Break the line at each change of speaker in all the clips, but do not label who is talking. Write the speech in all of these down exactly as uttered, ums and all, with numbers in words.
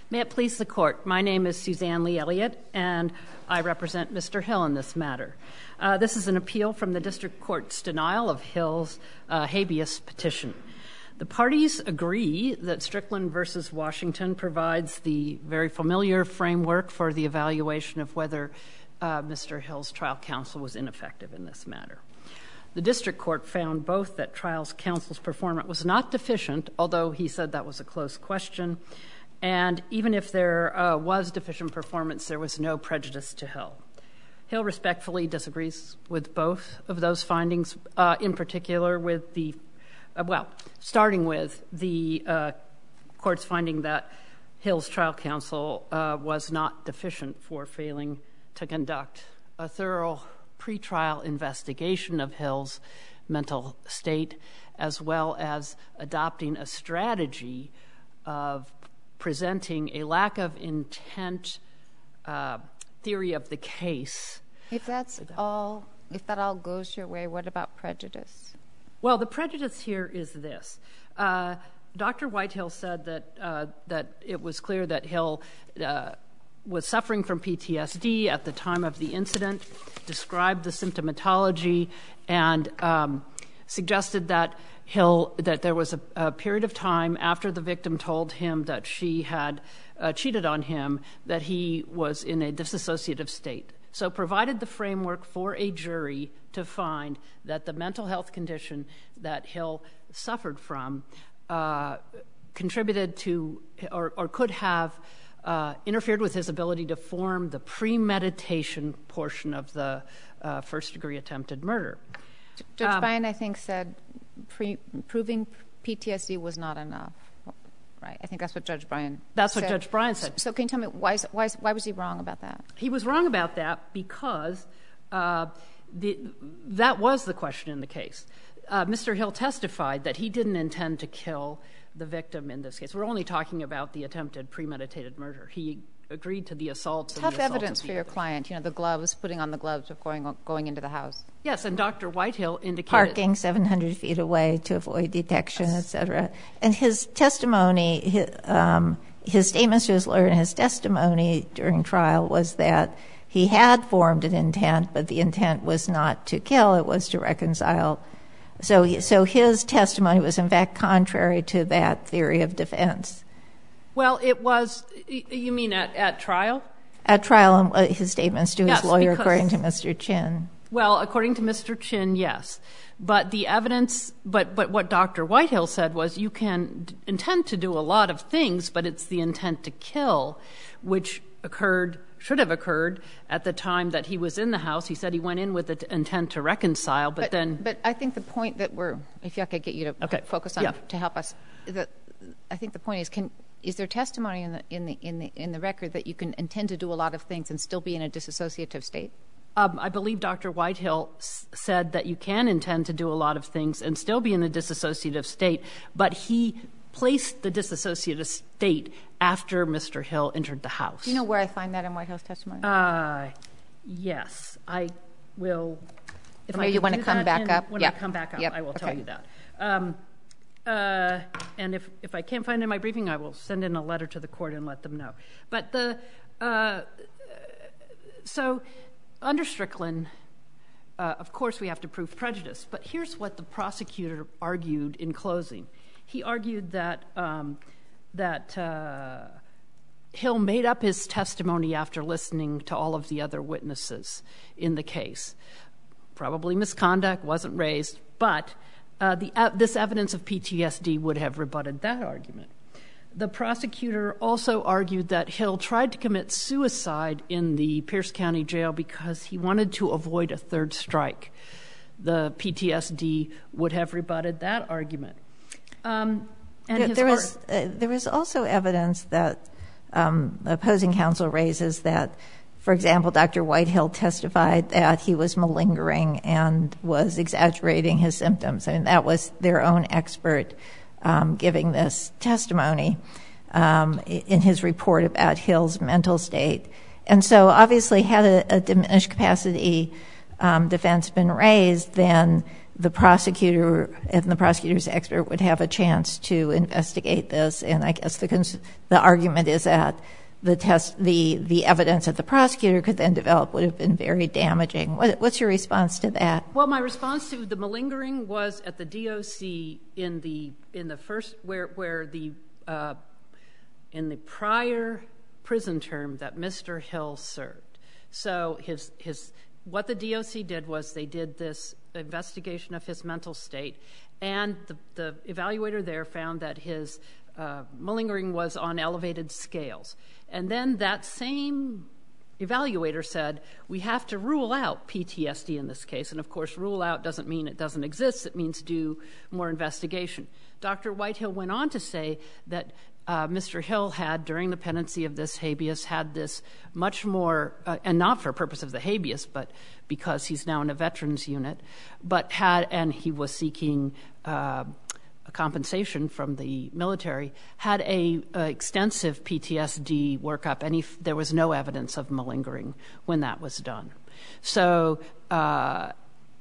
May it please the Court, my name is Suzanne Lee Elliott, and I represent Mister Hill in this matter. Uh, this is an appeal from the District Court's denial of Hill's uh, habeas petition. The parties agree that Strickland v. Washington provides the very familiar framework for the evaluation of whether uh, Mister Hill's trial counsel was ineffective in this matter. The District Court found both that trial counsel's performance was not deficient, although he said that was a close question, and even if there uh, was deficient performance, there was no prejudice to Hill. Hill respectfully disagrees with both of those findings, uh, in particular with the, uh, well, starting with the uh, court's finding that Hill's trial counsel uh, was not deficient for failing to conduct a thorough pretrial investigation of Hill's mental state, as well as adopting a strategy of presenting a lack of intent uh, theory of the case.
If that's all, if that all goes your way, what about prejudice?
Well, the prejudice here is this. Uh, Doctor Whitehill said that uh, that it was clear that Hill uh, was suffering from P T S D at the time of the incident, described the symptomatology, and um, suggested that Hill, that there was a, a period of time after the victim told him that she had uh, cheated on him, that he was in a dissociative state. So provided the framework for a jury to find that the mental health condition that Hill suffered from uh, contributed to or, or could have uh, interfered with his ability to form the premeditation portion of the uh, first-degree attempted murder.
Judge
um,
Bryan, I think, said pre- proving P T S D was not enough. Right? I think that's what Judge Bryan
That's
said.
what Judge Bryan said.
So, so can you tell me, why, is, why, is, why was he wrong about that?
He was wrong about that because uh, the, that was the question in the case. Uh, Mister Hill testified that he didn't intend to kill the victim in this case. We're only talking about the attempted premeditated murder. He agreed to the assaults.
Tough
and the
evidence
for
your
evidence.
client, you know, the gloves, putting on the gloves before going, going into the house.
Yes, and Doctor Whitehill indicated...
Parking seven hundred feet away to avoid detection, yes. et cetera. And his testimony, his, um, his statements to his lawyer and his testimony during trial was that he had formed an intent, but the intent was not to kill, it was to reconcile. So, so his testimony was, in fact, contrary to that theory of defense.
Well, it was, you mean at, at trial?
At trial, uh, his statements to his
yes,
lawyer,
because,
according to Mister Chin.
Well, according to Mister Chin, yes. But the evidence, but, but what Doctor Whitehill said was you can d- intend to do a lot of things, but it's the intent to kill, which occurred, should have occurred at the time that he was in the house. He said he went in with the t- intent to reconcile, but,
but
then...
But I think the point that we're, if I could get you to
okay.
focus on,
yeah.
to help us, the, I think the point is, can... Is there testimony in the in the in the in the record that you can intend to do a lot of things and still be in a dissociative state?
Um, I believe Doctor Whitehill s- said that you can intend to do a lot of things and still be in a dissociative state, but he placed the dissociative state after Mister Hill entered the house.
Do you know where I find that in Whitehill's testimony?
Uh, yes, I will. If
or maybe
I
you want to come back
in,
up.
When
yep.
I come back up,
yep.
I will
okay.
tell you that. Um, Uh, and if, if I can't find it in my briefing, I will send in a letter to the court and let them know. But the uh, so under Strickland, uh, of course, we have to prove prejudice. But here's what the prosecutor argued in closing. He argued that um, that uh, Hill made up his testimony after listening to all of the other witnesses in the case. Probably misconduct, wasn't raised, but Uh, the, uh, this evidence of P T S D would have rebutted that argument. The prosecutor also argued that Hill tried to commit suicide in the Pierce County Jail because he wanted to avoid a third strike. The P T S D would have rebutted that argument. Um, and
there, there, was, uh, there was also evidence that um, opposing counsel raises that, for example, Doctor Whitehill testified that he was malingering and was exaggerating his symptoms. I mean, that was their own expert um, giving this testimony um, in his report about Hill's mental state. And so obviously had a, a diminished capacity um, defense been raised, then the prosecutor and the prosecutor's expert would have a chance to investigate this. And I guess the cons- the argument is that the test, the, the evidence that the prosecutor could then develop would have been very damaging. What, what's your response to that?
Well, my response to the malingering was at the D O C in the in the first where where the uh, in the prior prison term that Mister Hill served. So his his what the D O C did was they did this investigation of his mental state, and the the evaluator there found that his uh, malingering was on elevated scales. And then that same evaluator said, we have to rule out P T S D in this case. And, of course, rule out doesn't mean it doesn't exist. It means do more investigation. Doctor Whitehill went on to say that uh, Mister Hill had, during the pendency of this habeas, had this much more, uh, and not for purpose of the habeas, but because he's now in a veterans unit, but had, and he was seeking uh, compensation from the military, had a, a extensive P T S D workup, and he, there was no evidence of malingering when that was done. So, uh,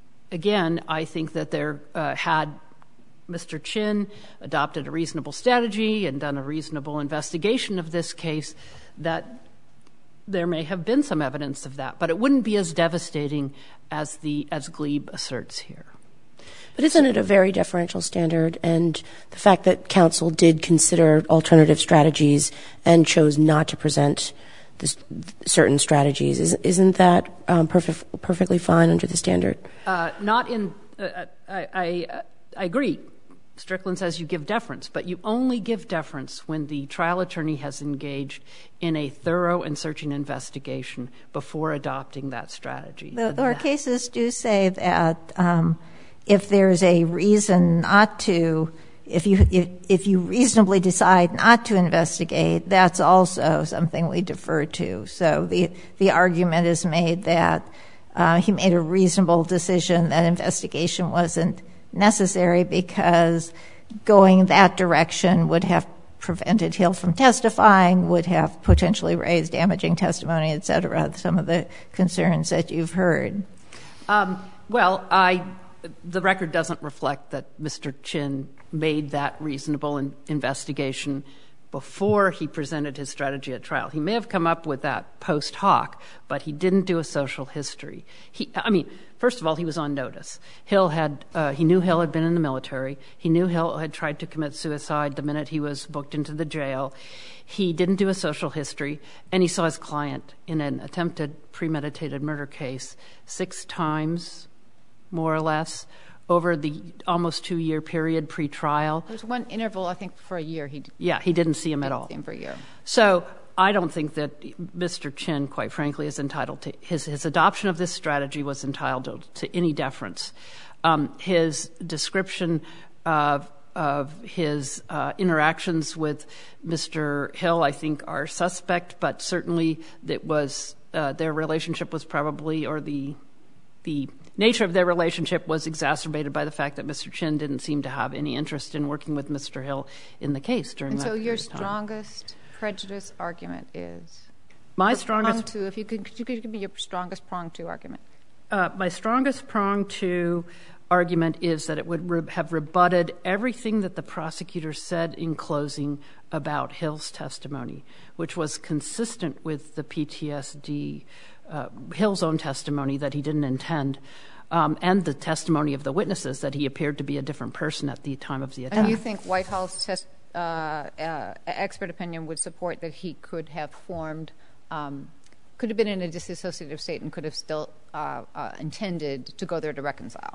again, I think that there uh, had Mister Chin adopted a reasonable strategy and done a reasonable investigation of this case, that there may have been some evidence of that, but it wouldn't be as devastating as the as Glebe asserts here.
But isn't it a very deferential standard? And the fact that counsel did consider alternative strategies and chose not to present this, certain strategies, is, isn't that um, perfect, perfectly fine under the standard?
Uh, not in uh, I, I, I agree. Strickland says you give deference, but you only give deference when the trial attorney has engaged in a thorough and searching investigation before adopting that strategy.
The, our cases do say that um, if there's a reason not to, if you if, if you reasonably decide not to investigate, that's also something we defer to. So the the argument is made that uh, he made a reasonable decision that investigation wasn't necessary because going that direction would have prevented Hill from testifying, would have potentially raised damaging testimony, et cetera, some of the concerns that you've heard.
Um, well, I, the record doesn't reflect that Mister Chin made that reasonable in, investigation before he presented his strategy at trial. He may have come up with that post hoc, but he didn't do a social history. He, I mean, first of all, he was on notice. Hill had, uh, he knew Hill had been in the military. He knew Hill had tried to commit suicide the minute he was booked into the jail. He didn't do a social history, and he saw his client in an attempted premeditated murder case six times, more or less, over the almost two-year period pre-trial.
There's one interval, I think, for a year. He did,
yeah, he didn't see him at all.
See him for a year.
So I don't think that Mister Chin, quite frankly, is entitled to his his adoption of this strategy was entitled to any deference. Um, his description of of his uh, interactions with Mister Hill, I think, are suspect, but certainly that was uh, their relationship was probably, or the the nature of their relationship was exacerbated by the fact that Mister Chin didn't seem to have any interest in working with Mister Hill in the case during
and
that
so
period
your
of time.
strongest prejudice argument is?
My
For
strongest
prong two, if you could, you could give me your strongest prong two argument.
Uh, my strongest prong two argument is that it would re- have rebutted everything that the prosecutor said in closing about Hill's testimony, which was consistent with the P T S D, uh, Hill's own testimony that he didn't intend, um, and the testimony of the witnesses that he appeared to be a different person at the time of the attack.
And you think Whitehall's test, uh, uh, expert opinion would support that he could have formed, um, could have been in a disassociative state and could have still uh, uh, intended to go there to reconcile?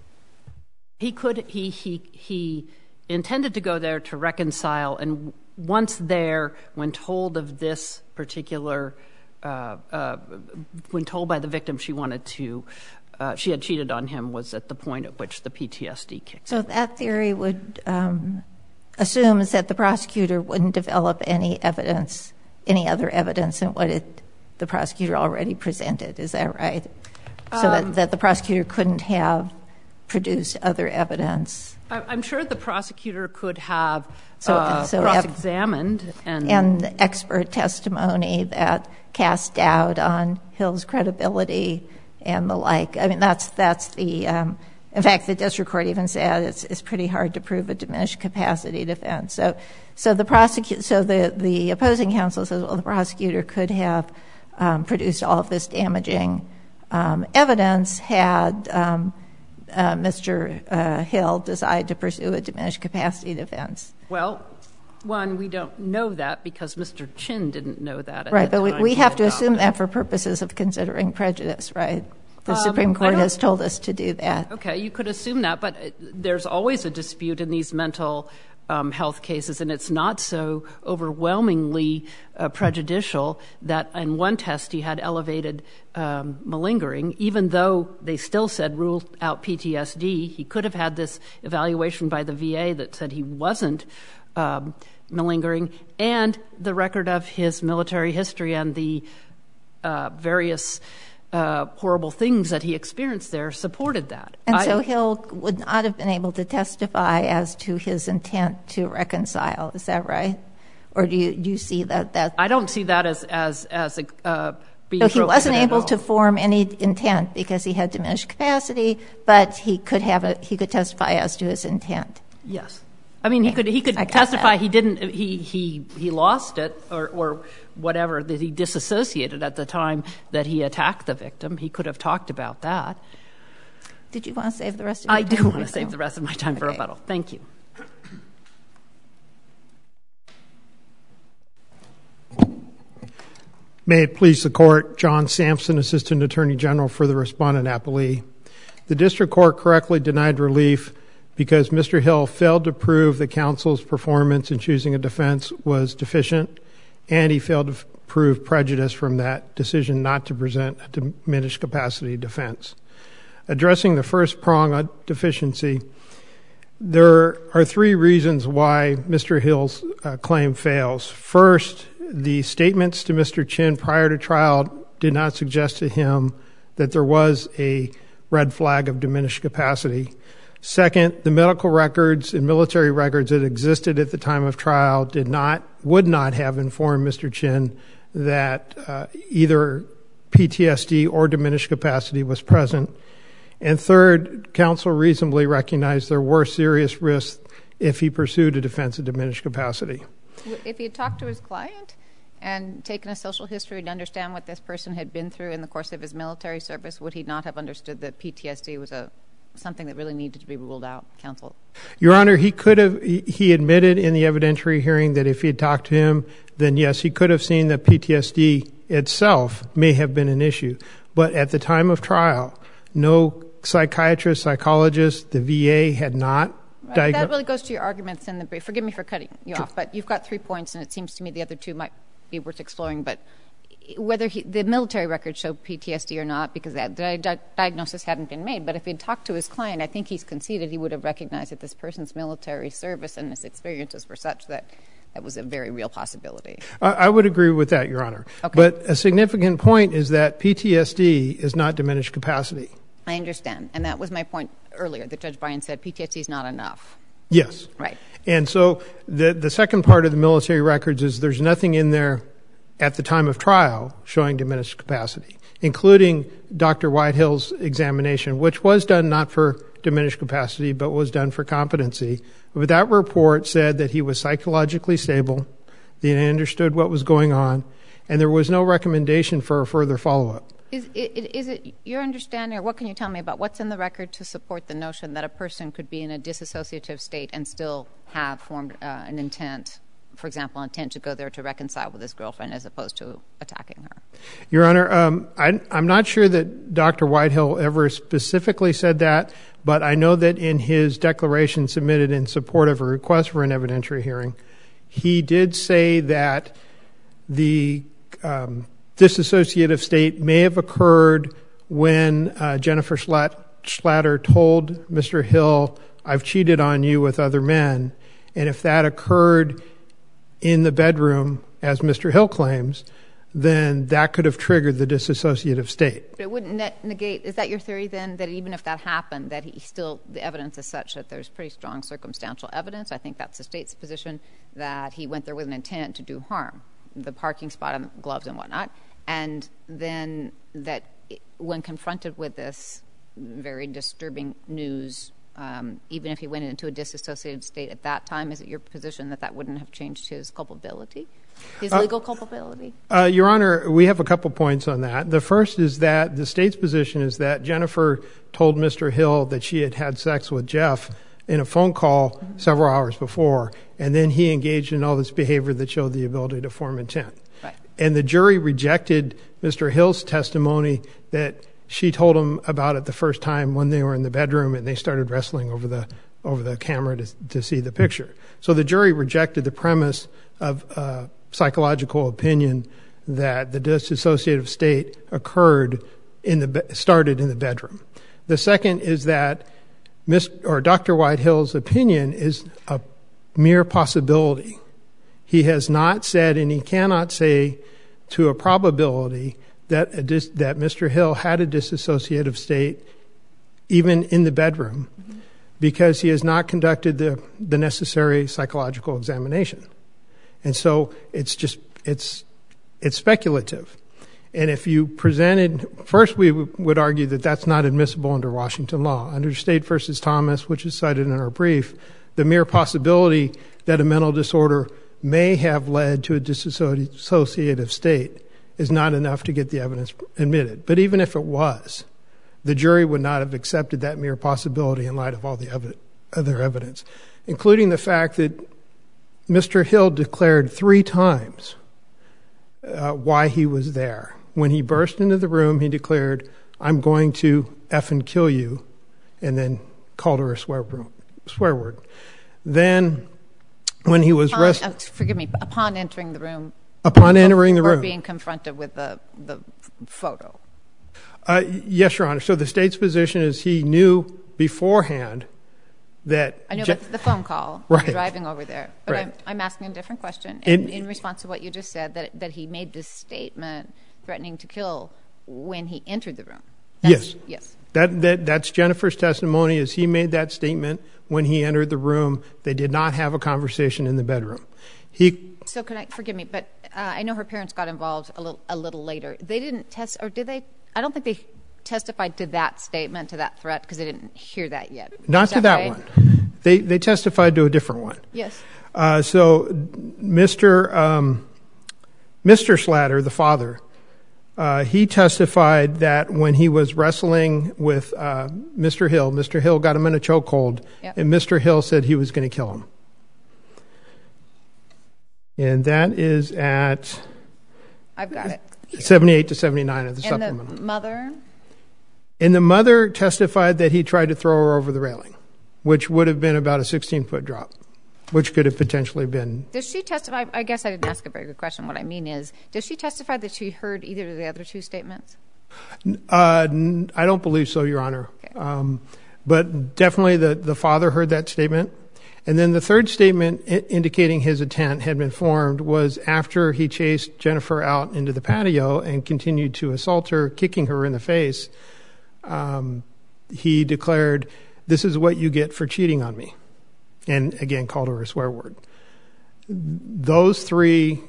He could, he, he, he intended to go there to reconcile, and once there, when told of this particular, uh, uh, when told by the victim she wanted to, uh, she had cheated on him, was at the point at which the P T S D kicked in.
So that theory would um, assumes that the prosecutor wouldn't develop any evidence, any other evidence than what it, the prosecutor already presented. Is that right? So um, that, that the prosecutor couldn't have produced other evidence.
I'm sure the prosecutor could have
so,
uh,
so
cross-examined and,
and expert testimony that cast doubt on Hill's credibility and the like. I mean, that's that's the um, in fact, the district court even said it's, it's pretty hard to prove a diminished capacity defense. So, so the prosecu- so the, the opposing counsel says, well, the prosecutor could have um, produced all of this damaging um, evidence had um, uh, Mister Uh, Hill decided to pursue a diminished capacity defense.
Well, one, we don't know that because Mister Chin didn't know that at
Right,
the
but we,
time
we
he
have to
adopted.
assume that for purposes of considering prejudice, right? The
Um,
Supreme
I
Court
don't-
has told us to do that.
Okay, you could assume that, but uh, there's always a dispute in these mental um, health cases, and it's not so overwhelmingly uh, prejudicial that in one test he had elevated um, malingering, even though they still said rule out P T S D. He could have had this evaluation by the V A that said he wasn't um, malingering, and the record of his military history and the uh, various Uh, horrible things that he experienced there supported that.
And
I,
so Hill would not have been able to testify as to his intent to reconcile. Is that right? Or do you, do you see that? that
I don't see that as as as a, uh, being
so he wasn't
prohibited
able
at
to
all.
form any intent because he had diminished capacity, but he could have a, he could testify as to his intent.
Yes, I mean he could he could
I got
testify
that.
he didn't he he he lost it or or whatever, that he disassociated at the time that he attacked the victim. He could have talked about that.
Did you want to save the rest of your
I
time?
do want to save the rest of my time for
Okay.
rebuttal. Thank you.
May it please the Court, John Sampson, Assistant Attorney General for the Respondent Appellee. The District Court correctly denied relief because Mister Hill failed to prove the counsel's performance in choosing a defense was deficient, and he failed to f- prove prejudice from that decision not to present a diminished capacity defense. Addressing the first prong of deficiency, there are three reasons why Mister Hill's uh, claim fails. First, the statements to Mister Chin prior to trial did not suggest to him that there was a red flag of diminished capacity. Second, the medical records and military records that existed at the time of trial did not, would not have informed Mister Chin that uh, either P T S D or diminished capacity was present. And third, counsel reasonably recognized there were serious risks if he pursued a defense of diminished capacity.
If he had talked to his client and taken a social history to understand what this person had been through in the course of his military service, would he not have understood that P T S D was a something that really needed to be ruled out, counsel?
Your Honor, he could have, he admitted in the evidentiary hearing that if he had talked to him, then yes, he could have seen that P T S D itself may have been an issue. But at the time of trial, no psychiatrist, psychologist, the V A had not
Right,
diagnosed.
that really goes to your arguments in the brief. Forgive me for cutting you off, but you've got three points, and it seems to me the other two might be worth exploring. But whether he, the military records show P T S D or not, because that di- di- diagnosis hadn't been made, but if he'd talked to his client, I think he's conceded he would have recognized that this person's military service and his experiences were such that that was a very real possibility.
I, I would agree with that, Your Honor.
Okay.
But a significant point is that P T S D is not diminished capacity.
I understand, and that was my point earlier, that Judge Bryan said P T S D is not enough.
Yes.
Right.
And so the the second part of the military records is there's nothing in there at the time of trial showing diminished capacity, including Doctor Whitehill's examination, which was done not for diminished capacity, but was done for competency. But that report said that he was psychologically stable, that he understood what was going on, and there was no recommendation for a further follow-up.
Is it, is it your understanding, or what can you tell me about what's in the record to support the notion that a person could be in a disassociative state and still have formed uh, an intent, for example, an intent to go there to reconcile with his girlfriend as opposed to attacking her?
Your Honor, um, I, I'm not sure that Doctor Whitehill ever specifically said that, but I know that in his declaration submitted in support of a request for an evidentiary hearing, he did say that the um, disassociative state may have occurred when uh, Jennifer Schlat- Schlatter told Mister Hill, I've cheated on you with other men. And if that occurred in the bedroom, as Mister Hill claims, then that could have triggered the disassociative state.
But it wouldn't net- negate, is that your theory then, that even if that happened, that he still, the evidence is such that there's pretty strong circumstantial evidence? I think that's the state's position, that he went there with an intent to do harm, the parking spot and the gloves and whatnot. And then that when confronted with this very disturbing news, um, even if he went into a disassociated state at that time? Is it your position that that wouldn't have changed his culpability, his uh, legal culpability?
Uh, Your Honor, we have a couple points on that. The first is that the state's position is that Jennifer told Mister Hill that she had had sex with Jeff in a phone call mm-hmm. several hours before, and then he engaged in all this behavior that showed the ability to form intent.
Right.
And the jury rejected Mister Hill's testimony that she told him about it the first time when they were in the bedroom and they started wrestling over the over the camera to, to see the picture. So the jury rejected the premise of uh, psychological opinion that the dissociative state occurred in the be- started in the bedroom. The second is that Miss or Doctor Whitehill's opinion is a mere possibility. He has not said, and he cannot say to a probability that a dis- that Mister Hill had a dissociative state even in the bedroom mm-hmm. because he has not conducted the, the necessary psychological examination. And so it's just, it's, it's speculative. And if you presented, first we w- would argue that that's not admissible under Washington law. Under State versus Thomas, which is cited in our brief, the mere possibility that a mental disorder may have led to a dissociative state is not enough to get the evidence admitted. But even if it was, the jury would not have accepted that mere possibility in light of all the ev- other evidence, including the fact that Mister Hill declared three times uh, why he was there. When he burst into the room, he declared, "I'm going to effing kill you," and then called her a swear, swear word. Then when he was arrested...
Uh, forgive me, upon entering the room...
Upon entering the room.
Or being confronted with the, the photo.
Uh, yes, Your Honor. So the state's position is he knew beforehand that...
I know Je- about the phone call,
right.
driving over there. But right. I'm, I'm asking a different question. In, in response to what you just said, that that he made this statement threatening to kill when he entered the room. That's,
yes.
Yes. That,
that That's Jennifer's testimony, is he made that statement when he entered the room. They did not have a conversation in the bedroom. He...
So can I, forgive me, but uh, I know her parents got involved a little, a little later. They didn't test, or did they? I don't think they testified to that statement, to that threat, because they didn't hear that yet.
Not
Is
to
that,
that
right?
one. They they testified to a different one.
Yes.
Uh, so Mister Um, Mister Slatter, the father, uh, he testified that when he was wrestling with uh, Mister Hill, Mister Hill got him in a chokehold, yep. and Mister Hill said he was going to kill him. And that is at...
I've got it.
seventy-eight to seventy-nine of the
and
supplemental.
And the mother?
And the mother testified that he tried to throw her over the railing, which would have been about a sixteen-foot drop, which could have potentially been...
Does she testify? I guess I didn't ask a very good question. What I mean is, does she testify that she heard either of the other two statements?
Uh, I don't believe so, Your Honor.
Okay.
Um, but definitely the, the father heard that statement. And then the third statement I- indicating his intent had been formed was after he chased Jennifer out into the patio and continued to assault her, kicking her in the face. Um, he declared, "This is what you get for cheating on me." And again, called her a swear word. Those three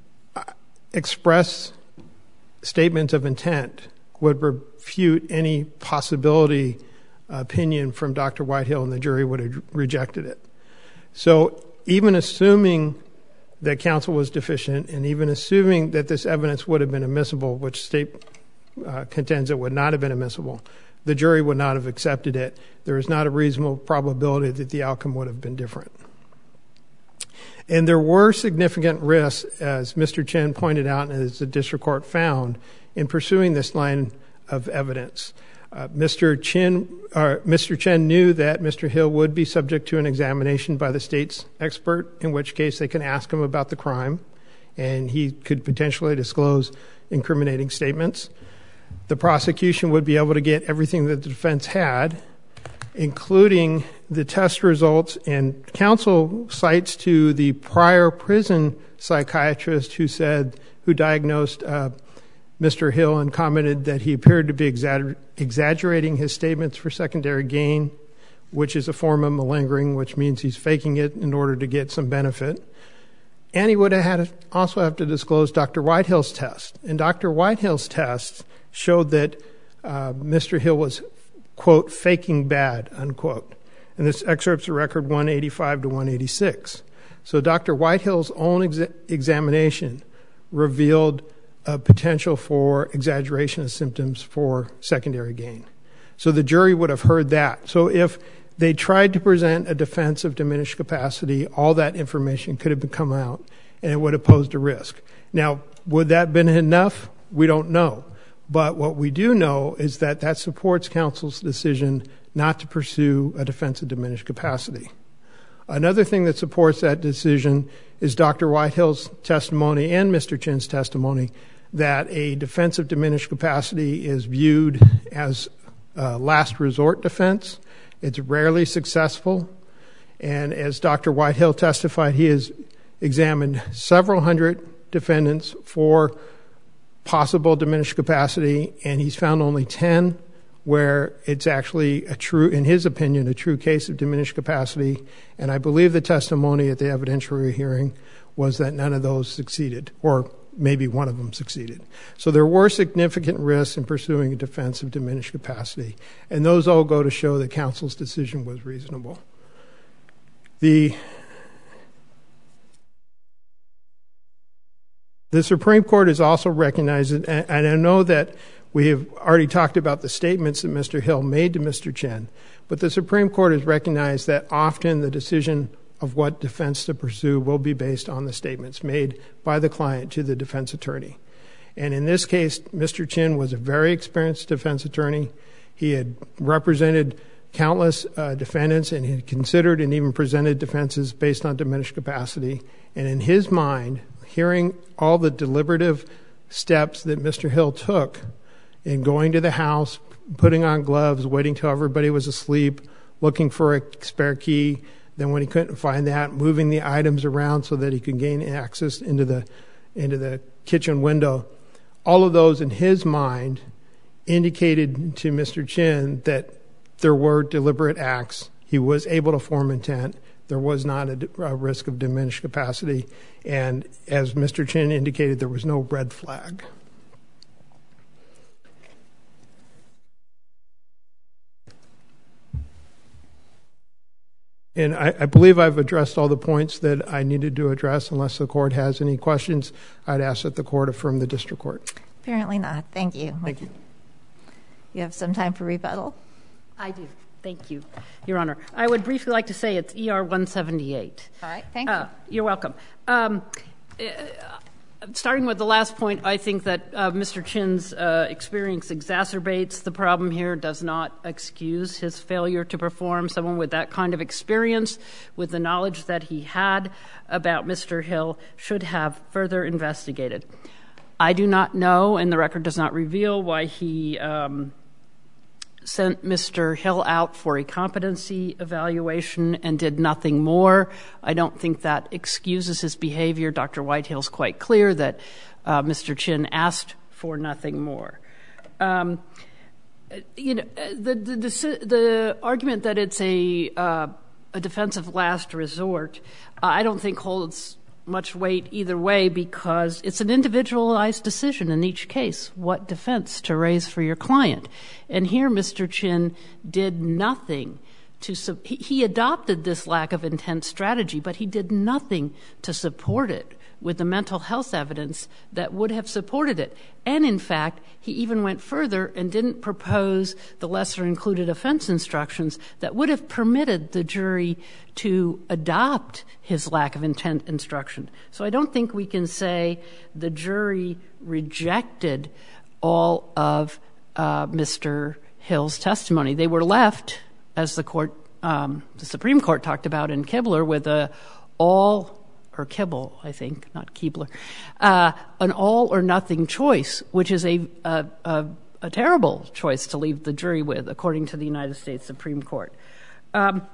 express statements of intent would refute any possibility opinion from Doctor Whitehill, and the jury would have rejected it. So even assuming that counsel was deficient, and even assuming that this evidence would have been admissible, which state uh, contends it would not have been admissible, the jury would not have accepted it. There is not a reasonable probability that the outcome would have been different. And there were significant risks, as Mister Chen pointed out and as the district court found, in pursuing this line of evidence. Uh, Mister Chen, uh, Mister Chen knew that Mister Hill would be subject to an examination by the state's expert, in which case they can ask him about the crime, and he could potentially disclose incriminating statements. The prosecution would be able to get everything that the defense had, including the test results, and counsel cites to the prior prison psychiatrist who said, who diagnosed uh, Mister Hill and commented that he appeared to be exagger- exaggerating his statements for secondary gain, which is a form of malingering, which means he's faking it in order to get some benefit. And he would have had to also have to disclose Doctor Whitehill's test. And Doctor Whitehill's test showed that uh, Mister Hill was quote, faking bad, unquote. And this excerpt's a record one eighty-five to one eighty-six. So Doctor Whitehill's own ex- examination revealed a potential for exaggeration of symptoms for secondary gain. So the jury would have heard that. So if they tried to present a defense of diminished capacity, all that information could have come out, and it would have posed a risk. Now, would that have been enough? We don't know. But what we do know is that that supports counsel's decision not to pursue a defense of diminished capacity. Another thing that supports that decision is Doctor Whitehill's testimony and Mister Chin's testimony that a defense of diminished capacity is viewed as a last resort defense. It's rarely successful. And as Doctor Whitehill testified, he has examined several hundred defendants for possible diminished capacity, and he's found only ten where it's actually a true, in his opinion, a true case of diminished capacity. And I believe the testimony at the evidentiary hearing was that none of those succeeded, or maybe one of them succeeded. So there were significant risks in pursuing a defense of diminished capacity, and those all go to show that counsel's decision was reasonable. The The Supreme Court has also recognized it, and I know that we have already talked about the statements that Mister Hill made to Mister Chin, but the Supreme Court has recognized that often the decision of what defense to pursue will be based on the statements made by the client to the defense attorney. And in this case, Mister Chin was a very experienced defense attorney. He had represented countless uh, defendants, and he had considered and even presented defenses based on diminished capacity. And in his mind, hearing all the deliberative steps that Mister Hill took in going to the house, putting on gloves, waiting till everybody was asleep, looking for a spare key, then when he couldn't find that, moving the items around so that he could gain access into the into the kitchen window. All of those in his mind indicated to Mister Chin that there were deliberate acts. He was able to form intent. There was not a, a risk of diminished capacity. And as Mister Chin indicated, there was no red flag. And I, I believe I've addressed all the points that I needed to address. Unless the court has any questions, I'd ask that the court affirm the district court.
Apparently not. Thank you.
Thank you.
You have some time for rebuttal?
I do. Thank you, Your Honor. I would briefly like to say it's E R one seventy-eight.
All right. Thank you.
Uh, you're welcome. Um, uh, starting with the last point, I think that uh, Mister Chin's uh, experience exacerbates the problem here, does not excuse his failure to perform. Someone with that kind of experience, with the knowledge that he had about Mister Hill, should have further investigated. I do not know, and the record does not reveal, why he um, sent Mister Hill out for a competency evaluation and did nothing more. I don't think that excuses his behavior. Doctor Whitehill's quite clear that uh, Mister Chin asked for nothing more. Um, you know, the, the, the, the argument that it's a, uh, a defense of last resort, uh, I don't think holds much weight either way, because it's an individualized decision in each case what defense to raise for your client. And here Mister Chin did nothing to su- he, he adopted this lack of intent strategy, but he did nothing to support it with the mental health evidence that would have supported it. And in fact, he even went further and didn't propose the lesser included offense instructions that would have permitted the jury to adopt his lack of intent instruction. So I don't think we can say the jury rejected all of uh, Mister Hill's testimony. They were left, as the court, um, the Supreme Court talked about in Kibler, with a all or Kibble, I think, not Keebler, uh, an all or nothing choice, which is a, a, a, a terrible choice to leave the jury with, according to the United States Supreme Court. Um,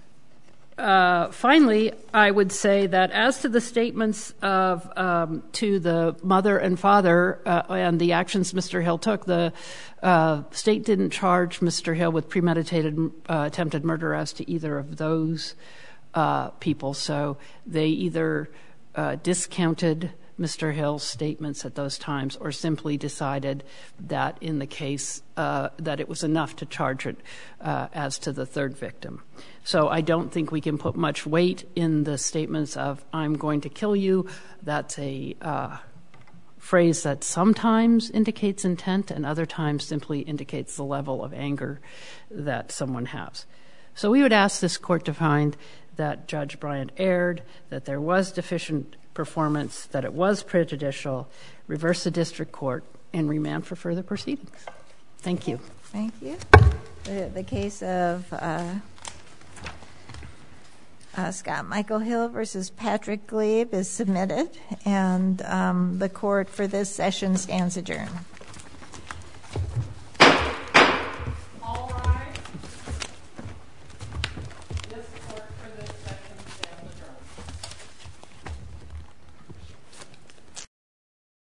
uh, finally, I would say that as to the statements of um, to the mother and father uh, and the actions Mister Hill took, the uh, state didn't charge Mister Hill with premeditated uh, attempted murder as to either of those Uh, people, so they either uh, discounted Mister Hill's statements at those times, or simply decided that in the case uh, that it was enough to charge it uh, as to the third victim. So I don't think we can put much weight in the statements of "I'm going to kill you." That's a uh, phrase that sometimes indicates intent and other times simply indicates the level of anger that someone has. So we would ask this court to find that Judge Bryant erred, that there was deficient performance, that it was prejudicial, reverse the district court, and remand for further proceedings. Thank you.
Thank you. The, the case of uh, uh, Scott Michael Hill versus Patrick Glebe is submitted, and um, the court for this session stands adjourned.